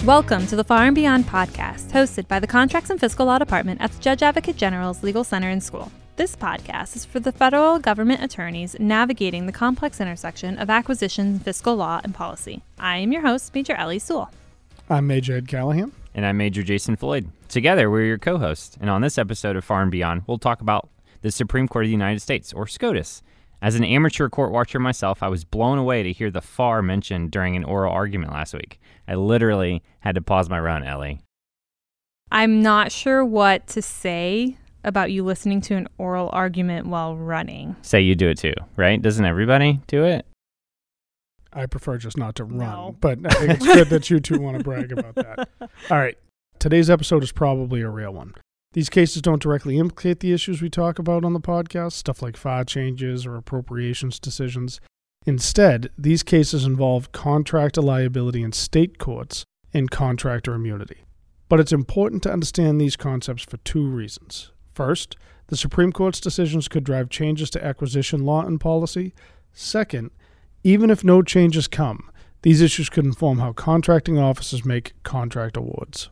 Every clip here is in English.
Welcome to the Far and Beyond podcast, hosted by the Contracts and Fiscal Law Department at the Judge Advocate General's Legal Center and School. This podcast is for the federal government attorneys navigating the complex intersection of acquisition, fiscal law, and policy. I am your host, Major Ellie Sewell. I'm Major Ed Callahan. And I'm Major Jason Floyd. Together, we're your co-hosts. And on this episode of Far and Beyond, we'll talk about the Supreme Court of the United States, or SCOTUS. As an amateur court watcher myself, I was blown away to hear the FAR mentioned during an oral argument last week. I literally had to pause my run, Ellie. I'm not sure what to say about you listening to an oral argument while running. Say you do it too, right? Doesn't everybody do it? I prefer just not to run, No. but I think it's good that you two want to brag about that. All right. Today's episode is probably a real one. These cases don't directly implicate the issues we talk about on the podcast, stuff like FAR changes or appropriations decisions. Instead, these cases involve contractor liability in state courts and contractor immunity. But it's important to understand these concepts for two reasons. First, the Supreme Court's decisions could drive changes to acquisition law and policy. Second, even if no changes come, these issues could inform how contracting officers make contract awards.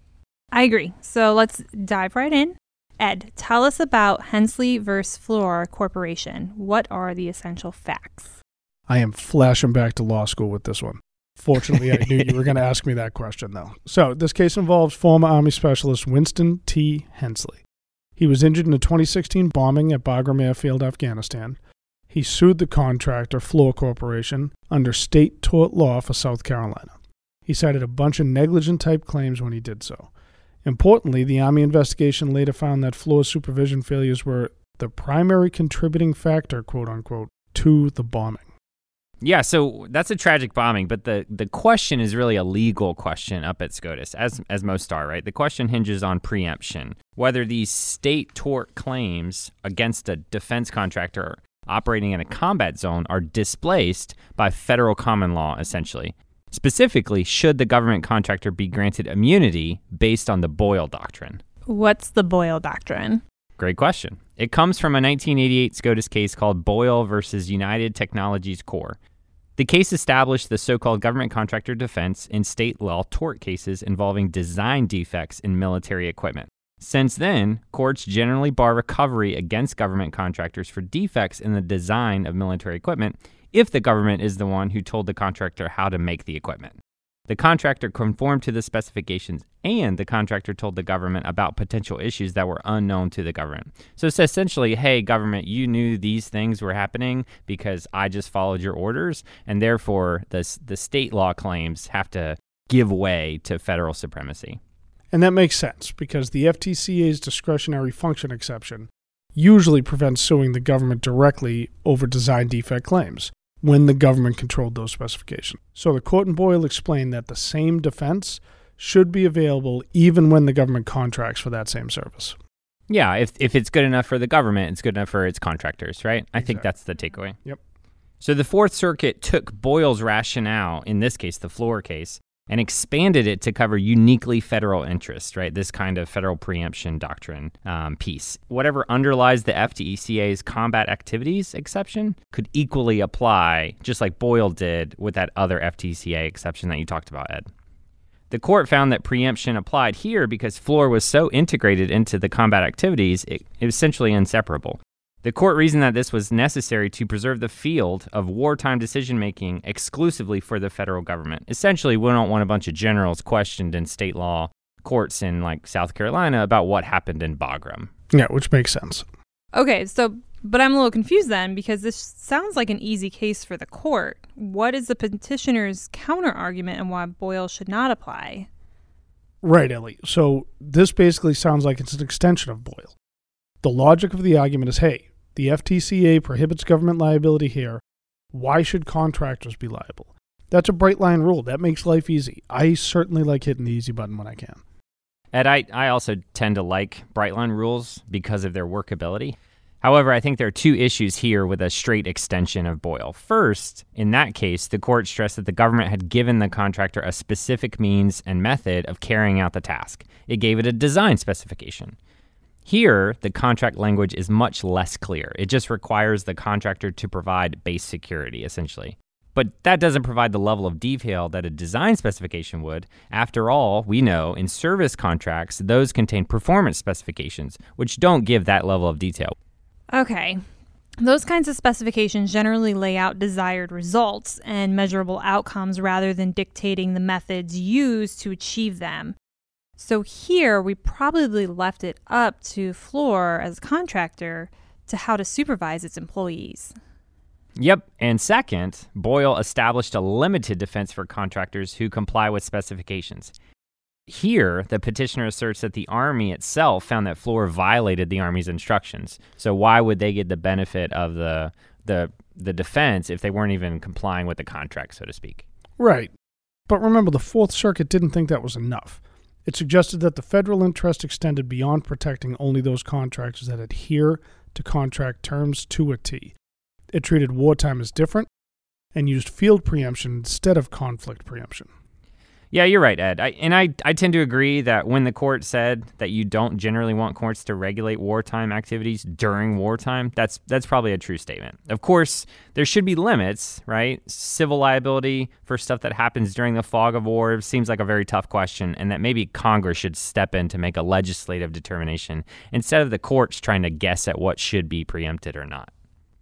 I agree. So let's dive right in. Ed, tell us about Hensley v. Fluor Corporation. What are the essential facts? I am flashing back to law school with this one. Fortunately, I knew you were going to ask me that question, though. So this case involves former Army Specialist Winston T. Hensley. He was injured in a 2016 bombing at Bagram Airfield, Afghanistan. He sued the contractor, Fluor Corporation, under state tort law for South Carolina. He cited a bunch of negligent-type claims when he did so. Importantly, the Army investigation later found that Fluor's supervision failures were the primary contributing factor, quote-unquote, to the bombing. Yeah, so that's a tragic bombing, but the question is really a legal question up at SCOTUS, as most are, right? The question hinges on preemption, whether these state tort claims against a defense contractor operating in a combat zone are displaced by federal common law, essentially. Specifically, should the government contractor be granted immunity based on the Boyle Doctrine? What's the Boyle Doctrine? Great question. It comes from a 1988 SCOTUS case called Boyle versus United Technologies Corp. The case established the so-called government contractor defense in state law tort cases involving design defects in military equipment. Since then, courts generally bar recovery against government contractors for defects in the design of military equipment if the government is the one who told the contractor how to make the equipment. The contractor conformed to the specifications, and the contractor told the government about potential issues that were unknown to the government. So it's essentially, hey, government, you knew these things were happening because I just followed your orders, and therefore the state law claims have to give way to federal supremacy. And that makes sense, because the FTCA's discretionary function exception usually prevents suing the government directly over design defect claims when the government controlled those specifications. So the court in Boyle explained that the same defense should be available even when the government contracts for that same service. Yeah, if it's good enough for the government, it's good enough for its contractors, right? I think that's the takeaway. Yep. So the Fourth Circuit took Boyle's rationale, in this case, the Fluor case, and expanded it to cover uniquely federal interests, right? This kind of federal preemption doctrine piece. Whatever underlies the FTCA's combat activities exception could equally apply, just like Boyle did with that other FTCA exception that you talked about, Ed. The court found that preemption applied here because Fluor was so integrated into the combat activities, it was essentially inseparable. The court reasoned that this was necessary to preserve the field of wartime decision-making exclusively for the federal government. Essentially, we don't want a bunch of generals questioned in state law courts in, like, South Carolina about what happened in Bagram. Yeah, which makes sense. Okay, but I'm a little confused then, because this sounds like an easy case for the court. What is the petitioner's counter-argument and why Boyle should not apply? Right, Ellie. So this basically sounds like it's an extension of Boyle. The logic of the argument is, hey, the FTCA prohibits government liability here. Why should contractors be liable? That's a bright line rule. That makes life easy. I certainly like hitting the easy button when I can. Ed, I also tend to like bright line rules because of their workability. However, I think there are two issues here with a straight extension of Boyle. First, in that case, the court stressed that the government had given the contractor a specific means and method of carrying out the task. It gave it a design specification. Here, the contract language is much less clear. It just requires the contractor to provide base security, essentially. But that doesn't provide the level of detail that a design specification would. After all, we know in service contracts, those contain performance specifications, which don't give that level of detail. Okay. Those kinds of specifications generally lay out desired results and measurable outcomes rather than dictating the methods used to achieve them. So here, we probably left it up to Fluor as a contractor to how to supervise its employees. Yep, and second, Boyle established a limited defense for contractors who comply with specifications. Here, the petitioner asserts that the Army itself found that Fluor violated the Army's instructions. So why would they get the benefit of the defense if they weren't even complying with the contract, so to speak? Right. But remember, the Fourth Circuit didn't think that was enough. It suggested that the federal interest extended beyond protecting only those contractors that adhere to contract terms to a T. It treated wartime as different and used field preemption instead of conflict preemption. Yeah, you're right, Ed. I tend to agree that when the court said that you don't generally want courts to regulate wartime activities during wartime, that's probably a true statement. Of course, there should be limits, right? Civil liability for stuff that happens during the fog of war seems like a very tough question, and that maybe Congress should step in to make a legislative determination instead of the courts trying to guess at what should be preempted or not.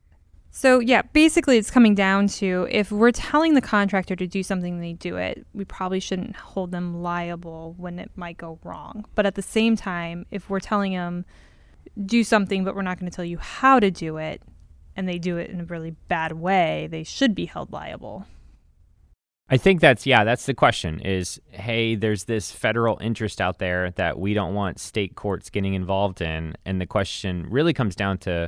So yeah, basically it's coming down to if we're telling the contractor to do something and they do it, we probably shouldn't hold them liable when it might go wrong. But at the same time, if we're telling them do something but we're not going to tell you how to do it and they do it in a really bad way, they should be held liable. I think that's the question is, hey, there's this federal interest out there that we don't want state courts getting involved in. And the question really comes down to,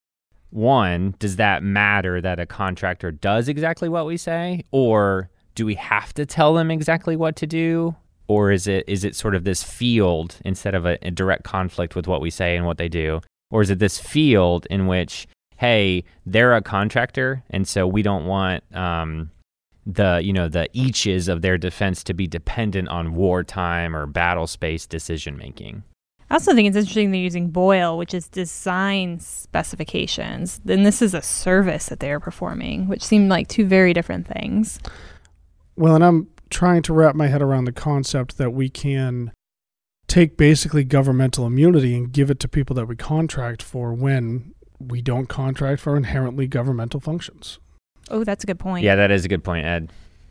one, does that matter that a contractor does exactly what we say? Or do we have to tell them exactly what to do? Or is it sort of this field instead of a direct conflict with what we say and what they do? Or is it this field in which, hey, they're a contractor, and so we don't want the eaches of their defense to be dependent on wartime or battle space decision making? I also think it's interesting they're using Boyle, which is design specifications. Then this is a service that they're performing, which seem like two very different things. Well, and I'm trying to wrap my head around the concept that we can take basically governmental immunity and give it to people that we contract for when we don't contract for inherently governmental functions. Oh, that's a good point. Yeah, that is a good point, Ed.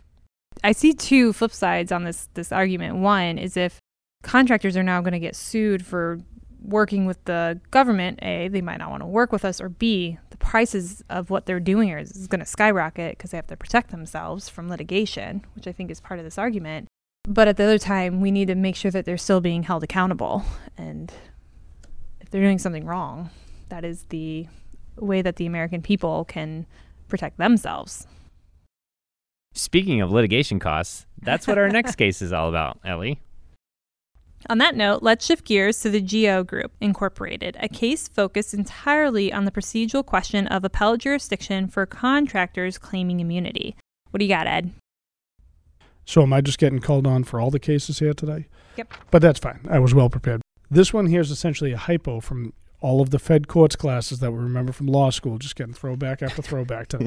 I see two flip sides on this argument. One is if contractors are now going to get sued for working with the government, A, they might not want to work with us, or B, the prices of what they're doing is going to skyrocket because they have to protect themselves from litigation, which I think is part of this argument. But at the other time, we need to make sure that they're still being held accountable. And if they're doing something wrong, that is the way that the American people can protect themselves. Speaking of litigation costs, that's what our next case is all about, Ellie. On that note, let's shift gears to the GEO Group, Incorporated, a case focused entirely on the procedural question of appellate jurisdiction for contractors claiming immunity. What do you got, Ed? So am I just getting called on for all the cases here today? Yep. But that's fine. I was well prepared. This one here is essentially a hypo from all of the Fed courts classes that we remember from law school, just getting throwback after throwback today.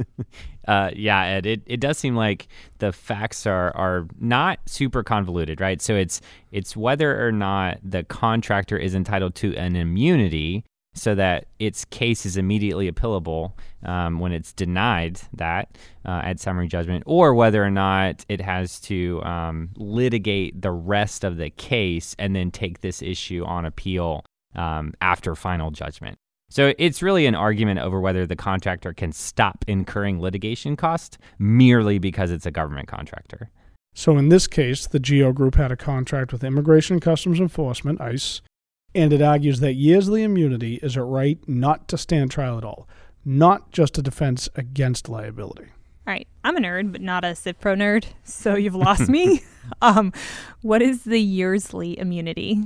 Yeah, Ed, it does seem like the facts are not super convoluted, right? So it's whether or not the contractor is entitled to an immunity so that its case is immediately appealable when it's denied that at summary judgment, or whether or not it has to litigate the rest of the case and then take this issue on appeal after final judgment. So it's really an argument over whether the contractor can stop incurring litigation costs merely because it's a government contractor. So in this case, the GEO Group had a contract with Immigration and Customs Enforcement, ICE, and it argues that yearly immunity is a right not to stand trial at all, not just a defense against liability. All right, I'm a nerd, but not a CivPro nerd, so you've lost me. What is the Yearsley immunity?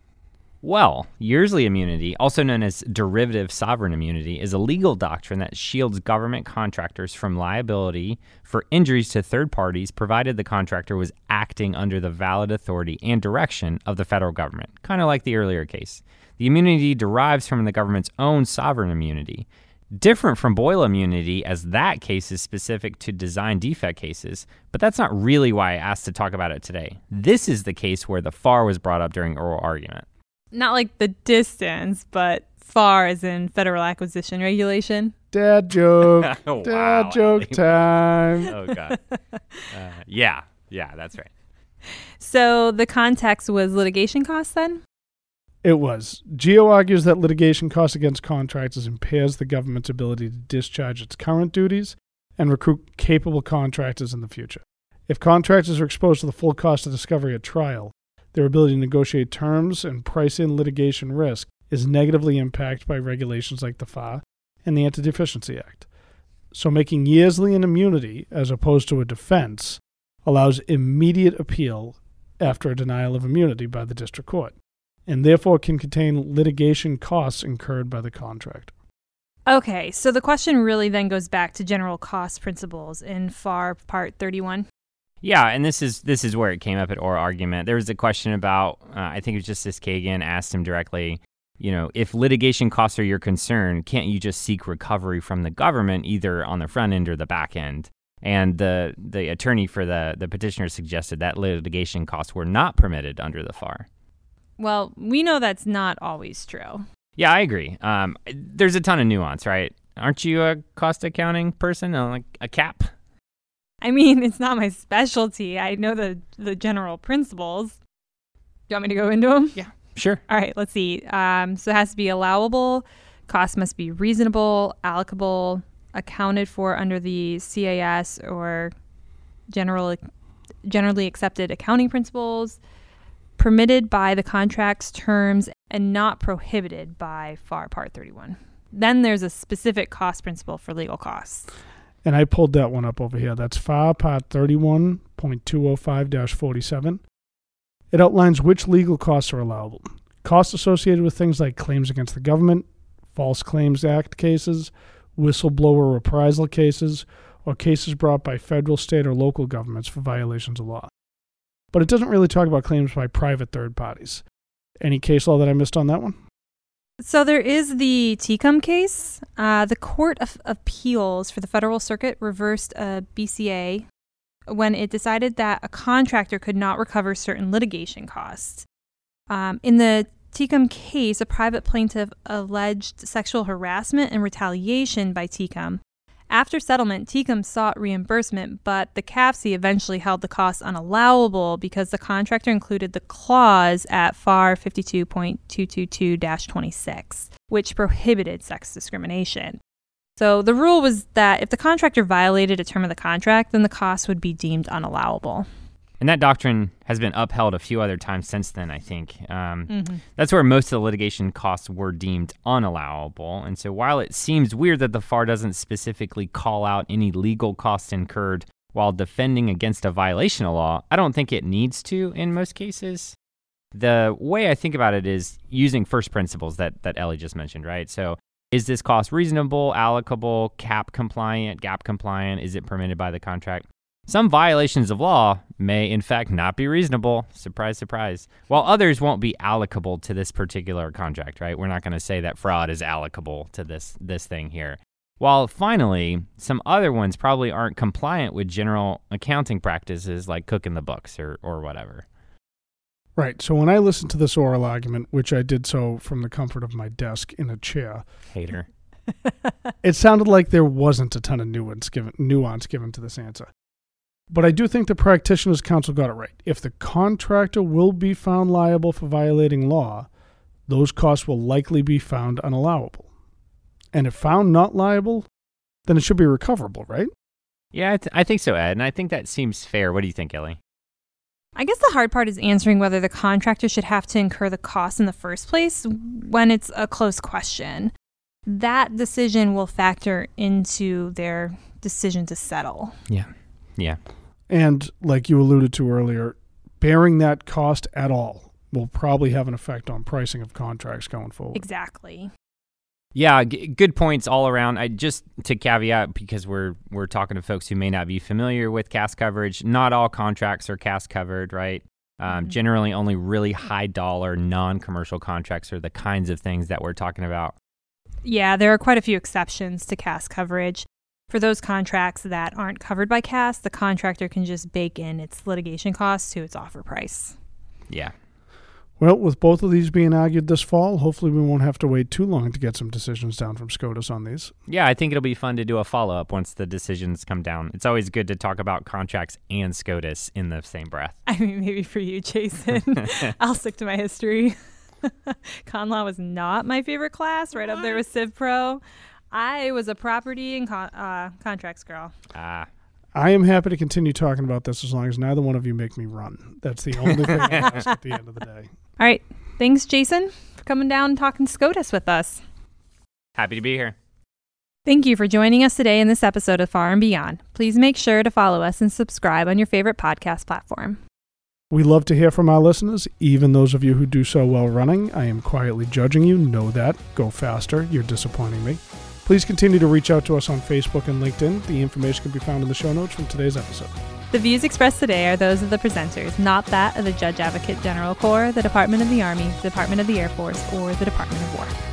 Well, Yearsley immunity, also known as derivative sovereign immunity, is a legal doctrine that shields government contractors from liability for injuries to third parties provided the contractor was acting under the valid authority and direction of the federal government, kind of like the earlier case. The immunity derives from the government's own sovereign immunity. Different from Boyle immunity, as that case is specific to design defect cases, but that's not really why I asked to talk about it today. This is the case where the FAR was brought up during oral argument. Not like the distance, but FAR as in Federal Acquisition Regulation. Dad joke. Oh, Dad wow, joke Ellie. time. Oh, God. Yeah, that's right. So the context was litigation costs then? It was. GEO argues that litigation costs against contractors impairs the government's ability to discharge its current duties and recruit capable contractors in the future. If contractors are exposed to the full cost of discovery at trial, their ability to negotiate terms and price in litigation risk is negatively impacted by regulations like the FAR and the Anti-Deficiency Act. So making yearsly an immunity, as opposed to a defense, allows immediate appeal after a denial of immunity by the district court, and therefore can contain litigation costs incurred by the contractor. Okay, so the question really then goes back to general cost principles in FAR Part 31. Yeah, and this is where it came up at oral argument. There was a question about, I think it was Justice Kagan asked him directly, if litigation costs are your concern, can't you just seek recovery from the government either on the front end or the back end? And the attorney for the petitioner suggested that litigation costs were not permitted under the FAR. Well, we know that's not always true. Yeah, I agree. There's a ton of nuance, right? Aren't you a cost accounting person, like a cap? I mean, it's not my specialty. I know the general principles. Do you want me to go into them? Yeah, sure. All right, let's see. So it has to be allowable. Cost must be reasonable, allocable, accounted for under the CAS or generally accepted accounting principles, permitted by the contract's terms, and not prohibited by FAR Part 31. Then there's a specific cost principle for legal costs. And I pulled that one up over here. That's FAR Part 31.205-47. It outlines which legal costs are allowable. Costs associated with things like claims against the government, False Claims Act cases, whistleblower reprisal cases, or cases brought by federal, state, or local governments for violations of law. But it doesn't really talk about claims by private third parties. Any case law that I missed on that one? So there is the TCOM case. The Court of Appeals for the Federal Circuit reversed a BCA when it decided that a contractor could not recover certain litigation costs. In the TCOM case, a private plaintiff alleged sexual harassment and retaliation by TCOM. After settlement, TCOM sought reimbursement, but the CAFC eventually held the costs unallowable because the contractor included the clause at FAR 52.222-26, which prohibited sex discrimination. So the rule was that if the contractor violated a term of the contract, then the cost would be deemed unallowable. And that doctrine has been upheld a few other times since then, I think. That's where most of the litigation costs were deemed unallowable. And so while it seems weird that the FAR doesn't specifically call out any legal costs incurred while defending against a violation of law, I don't think it needs to in most cases. The way I think about it is using first principles that Ellie just mentioned, right? So is this cost reasonable, allocable, cap compliant, gap compliant? Is it permitted by the contract? Some violations of law may, in fact, not be reasonable. Surprise, surprise. While others won't be allocable to this particular contract, right? We're not going to say that fraud is allocable to this thing here. While finally, some other ones probably aren't compliant with general accounting practices like cooking the books or whatever. Right. So when I listened to this oral argument, which I did so from the comfort of my desk in a chair, Hater. it sounded like there wasn't a ton of nuance given to this answer. But I do think the Practitioners' Council got it right. If the contractor will be found liable for violating law, those costs will likely be found unallowable. And if found not liable, then it should be recoverable, right? Yeah, I think so, Ed. And I think that seems fair. What do you think, Ellie? I guess the hard part is answering whether the contractor should have to incur the costs in the first place when it's a close question. That decision will factor into their decision to settle. Yeah. And like you alluded to earlier, bearing that cost at all will probably have an effect on pricing of contracts going forward. Exactly. Yeah, good points all around. I just to caveat, because we're talking to folks who may not be familiar with CAS coverage, not all contracts are CAS covered, right? Generally, only really high dollar non-commercial contracts are the kinds of things that we're talking about. Yeah, there are quite a few exceptions to CAS coverage. For those contracts that aren't covered by CAS, the contractor can just bake in its litigation costs to its offer price. Yeah. Well, with both of these being argued this fall, hopefully we won't have to wait too long to get some decisions down from SCOTUS on these. Yeah, I think it'll be fun to do a follow-up once the decisions come down. It's always good to talk about contracts and SCOTUS in the same breath. I mean, maybe for you, Jason. I'll stick to my history. Con law was not my favorite class, right up there with Civ Pro. I was a property and contracts girl. I am happy to continue talking about this as long as neither one of you make me run. That's the only thing I ask at the end of the day. All right. Thanks, Jason, for coming down and talking SCOTUS with us. Happy to be here. Thank you for joining us today in this episode of Far and Beyond. Please make sure to follow us and subscribe on your favorite podcast platform. We love to hear from our listeners, even those of you who do so while running. I am quietly judging you. Know that. Go faster. You're disappointing me. Please continue to reach out to us on Facebook and LinkedIn. The information can be found in the show notes from today's episode. The views expressed today are those of the presenters, not that of the Judge Advocate General Corps, the Department of the Army, the Department of the Air Force, or the Department of War.